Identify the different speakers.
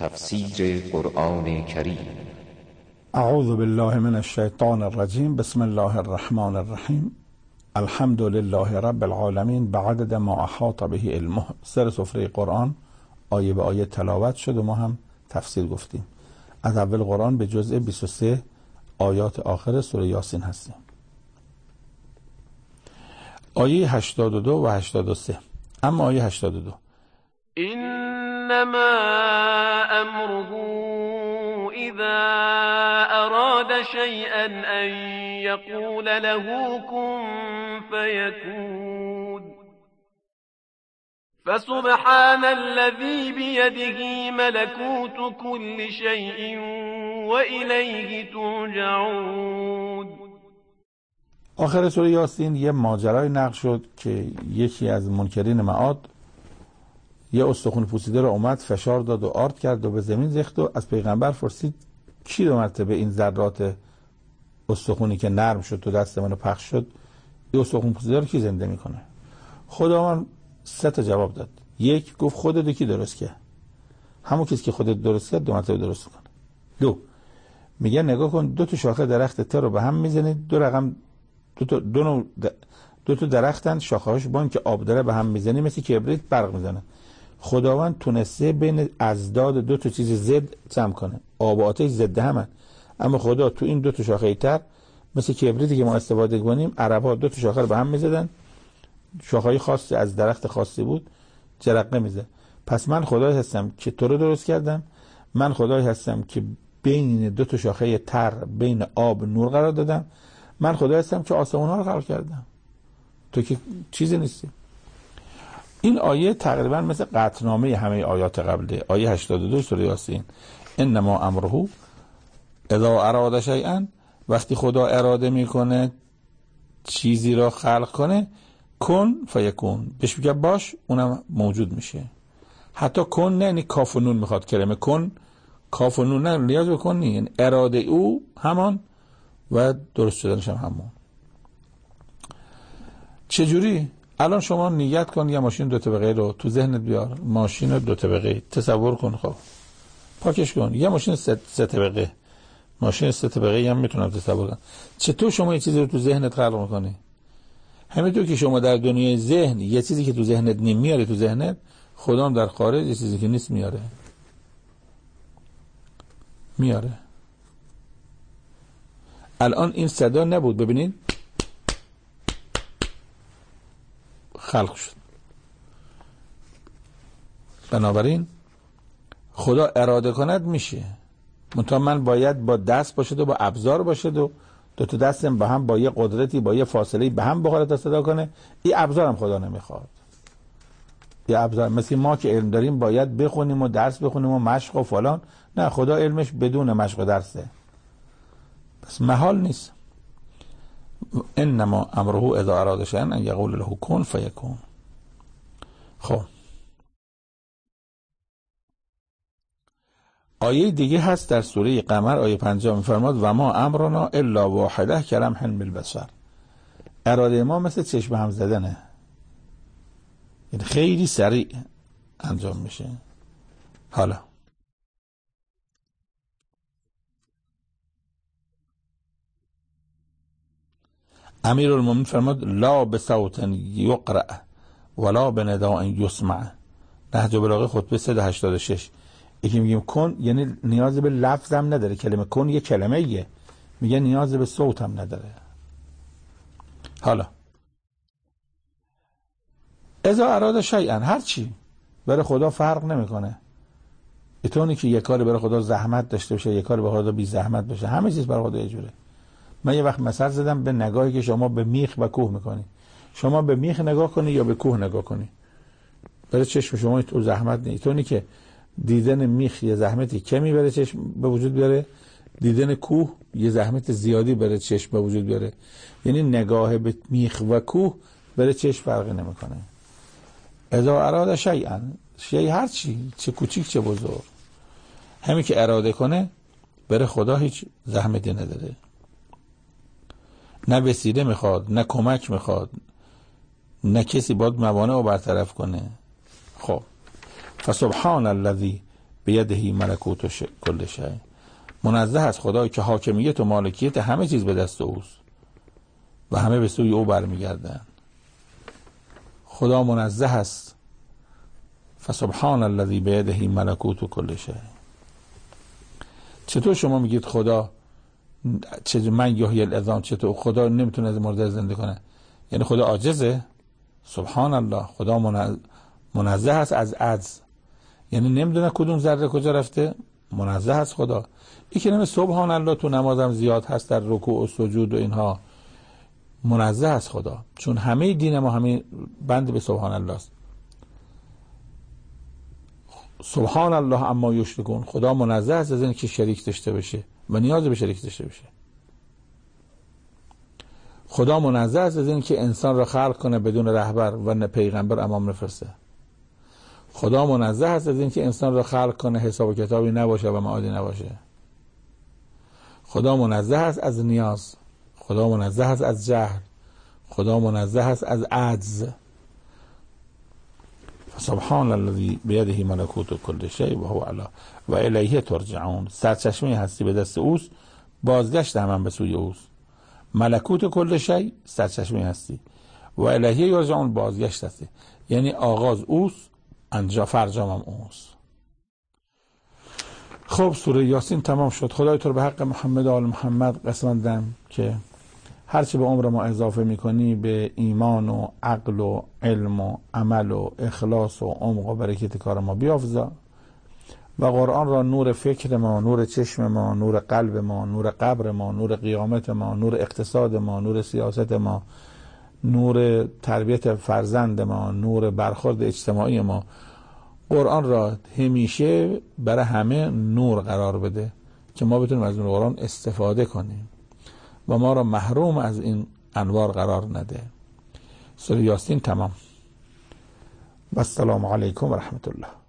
Speaker 1: تفسیر قرآن کریم.
Speaker 2: اعوذ بالله من الشیطان الرجیم. بسم الله الرحمن الرحیم. الحمد لله رب العالمین بعدد ما احاط به علمه. سر سفره قرآن آیه به آیه تلاوت شد و ما هم تفسیر گفتیم. از اول قرآن به جزء 23 آیات آخر سوره یاسین هستیم. آیه 82 و 83. اما آیه 82:
Speaker 3: انما امره اذا اراد شيئا ان يقول له كن فيكون فسبحان الذي بيده ملكوت كل شيء وإليه ترجعون.
Speaker 2: آخر سوره یاسین یه ماجرای نقل شد که یکی از منکرین معاد یه استخون پوسیده رو اومد فشار داد و آرد کرد و به زمین ریخت و از پیغمبر پرسید کی 2 مرتبه این ذرات استخونی که نرم شد تو دست منو پخش شد، این استخون پوسیده رو کی زنده میکنه؟ خداوند 3 تا جواب داد. یک گفت خودت، کی درست کرد؟ همون کسی که خودت درست کرد 2 مرتبه درست کنه. 2 میگه نگاه کن 2 تا شاخه درخت تر رو به هم میزنید، 2 رقم 2 تا درختن شاخه‌هاش با این که آب داره به هم میزنی مثل کبریت برق میزنه. خداوند تونسته بین ازداد 2 تا چیز ضد جمع کنه. آب و آتش ضد همن، اما خدا تو این 2 تا شاخه تر مثل کبریتی که ما استفاده کنیم، عرب‌ها 2 تا شاخه رو به هم میزدن، شاخه‌های خاصی از درخت خاصی بود، جرقه میزه. پس من خدایی هستم که تو رو درست کردم، من خدایی هستم که بین 2 تا شاخه تر بین آب نور قرار دادم، من خدایی هستم که آسمان‌ها رو خلق کردم، تو که چیزی نیستی. این آیه تقریبا مثل قطعنامه همه آیات قبله. آیه 82 سوره یاسین: انما امره اذا اراد شیئا، وقتی خدا اراده میکنه چیزی را خلق کنه، کن فیکون، بهش میگه باش، اونم موجود میشه. حتی کن نه یعنی کاف و نون میخواد، کلمه کن کاف و نون نه، نیاز به کن نیست، یعنی اراده او همان و درست شدنش هم همون. چجوری؟ الان شما نیت کن یه ماشین 2 طبقه رو تو ذهنت بیار، ماشین 2 طبقه تصور کن، خب پاکش کن. یه ماشین 3 طبقه، ماشین 3 طبقه هم میتونم تصور کنم. چطور شما یه چیزی رو تو ذهنت خلق میکنی؟ همینطور که شما در دنیای ذهن یه چیزی که تو ذهنت نمیاره تو ذهنت، خدا هم در خارج یه چیزی که نیست میاره. الان این صدا نبود، ببینید خلق شد. بنابراین خدا اراده کند میشه، منتها من باید با دست باشد و با ابزار باشد و 2 تا دستم با هم با یه قدرتی با یه فاصله به هم بخوره تا صدا کنه. این ابزار هم خدا نمیخواد. یه ابزار مثل ما که علم داریم باید بخونیم و درس بخونیم و مشق و فلان، نه، خدا علمش بدون مشق و درسه، پس محال نیست. انما امره اذا اراد شیئا ان یقول له کن فیکون. خب آیه دیگه هست در سوره قمر آیه 50 میفرماد و ما امرنا الا واحده کلمح بالبصر. اراده ما مثل چشم هم زدنه، یعنی خیلی سریع انجام میشه. حالا امیرالمومنین فرماد لا بصوت یقرأ ولا بنداء یسمع. نهج البلاغه خطبه 386. یکی میگیم کن یعنی نیاز به لفظ هم نداره، کلمه کن یه کلمه ایه، میگه نیاز به صوت هم نداره. حالا اذا اراد شیئا، هر چی برای خدا فرق نمیکنه. اینطوری که یه کاری برای خدا زحمت داشته باشه، یه کاری برای خدا بی زحمت باشه، همه چیز برای خدا یه جوره. من یه وقت مثل زدم به نگاهی که شما به میخ و کوه میکنی. شما به میخ نگاه کنی یا به کوه نگاه کنی، برای چشم شما تو زحمت نیست. اینطوری که دیدن میخ یه زحمتی کمی برای چشم به وجود بیاره، دیدن کوه یه زحمت زیادی برای چشم به وجود بیاره. یعنی نگاه به میخ و کوه برای چشم فرقی نمیکنه. اذا اراد شیئا، شیء هر چی، چه کوچیک چه بزرگ، همین که اراده کنه برای خدا هیچ زحمتی نداره. نه وسیله میخواد، نه کمک میخواد، نه کسی باید موانع رو برطرف کنه. خب فسبحان الذی بیده ملکوت کل شیء. منزه است خدایی که حاکمیت و مالکیت همه چیز به دست اوست و همه به سوی او برمیگردن. خدا منزه است. فسبحان الذی بیده ملکوت کل شیء. چطور شما میگید خدا من یحیی العظام، چطور خدا نمیتونه از مرده زنده کنه؟ یعنی خدا عاجزه؟ سبحان الله. خدا منزه است از عجز، یعنی نمیدونه کدوم ذره کجا رفته. منزه است خدا. این کلمه سبحان الله تو نمازم زیاد هست، در رکوع و سجود و اینها. منزه است خدا، چون همه دین ما همه بند به سبحان الله است. سبحان الله اما یشرکون. خدا منزه است از این که شریک داشته باشه و نیاز به شریک داشته باشه. خدا منزه است از این که انسان را خلق کنه بدون رهبر و نه پیغمبر امام نفرسته. خدا منزه است از این که انسان را خلق کنه حساب و کتابی نباشه و معادی نباشه. خدا منزه است از نیاز. خدا منزه است از جهل. خدا منزه است از عجز. سبحان الذی بیده ملکوت کل شیء و هو علی و الیه ترجعون. سرچشمه هستی به دست اوست، بازگشت هم به سوی اوست. ملکوت کل شیء سرچشمه هستی و الیه یرجعون بازگشت هستی، یعنی آغاز اوست، فرجام هم اوست. خب سوره یاسین تمام شد. خدای تو رو به حق محمد و آل محمد قسم دادم که هرچی به عمر ما اضافه میکنی به ایمان و عقل و علم و عمل و اخلاص و عمق و برکت کار ما بیافزا و قرآن را نور فکر ما، نور چشم ما، نور قلب ما، نور قبر ما، نور قیامت ما، نور اقتصاد ما، نور سیاست ما، نور تربیت فرزند ما، نور برخورد اجتماعی ما، قرآن را همیشه برای همه نور قرار بده که ما بتونیم از نور قرآن استفاده کنیم و ما را محروم از این انوار قرار نده. سوره یاسین تمام. و السلام علیکم و رحمت الله.